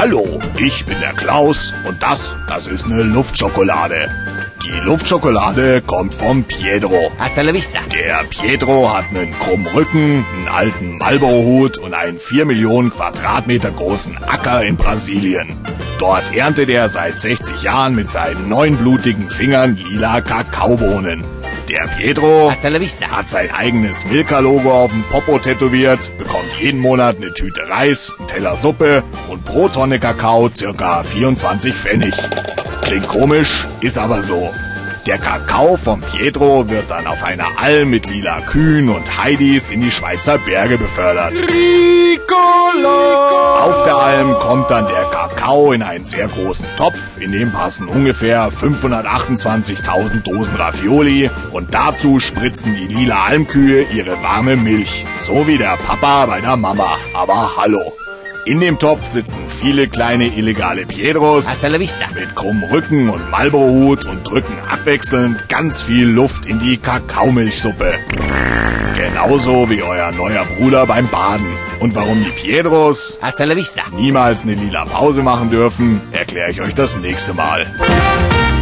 Hallo, ich bin der Klaus und das ist eine Luftschokolade. Die Luftschokolade kommt vom Pietro. Hasta la vista. Der Pietro hat einen krummen Rücken, einen alten Marlboro-Hut und einen 4 Millionen Quadratmeter großen Acker in Brasilien. Dort erntet er seit 60 Jahren mit seinen 9 blutigen Fingern lila Kakaobohnen. Der Pietro Hasta la vista. hat sein eigenes Milka-Logo auf dem Popo tätowiert, bekommt jeden Monat eine Tüte Reis, einen Teller Suppe und pro Tonne Kakao ca. 24 Pfennig. Klingt komisch, ist aber so. Der Kakao vom Pietro wird dann auf einer Alm mit lila Kühen und Heidis in die Schweizer Berge befördert. Ricola! Auf der Alm kommt dann der Kakao in einen sehr großen Topf, in dem passen ungefähr 528.000 Dosen Ravioli und dazu spritzen die lila Almkühe ihre warme Milch. So wie der Papa bei der Mama. Aber hallo. In dem Topf sitzen viele kleine illegale Pietros Hasta la vista. mit krummem Rücken und Marlboro-Hut und drücken abwechselnd ganz viel Luft in die Kakaomilchsuppe. Genauso wie euer neuer Bruder beim Baden. Und warum die Pietros Hasta la vista. niemals eine lila Pause machen dürfen, erkläre ich euch das nächste Mal.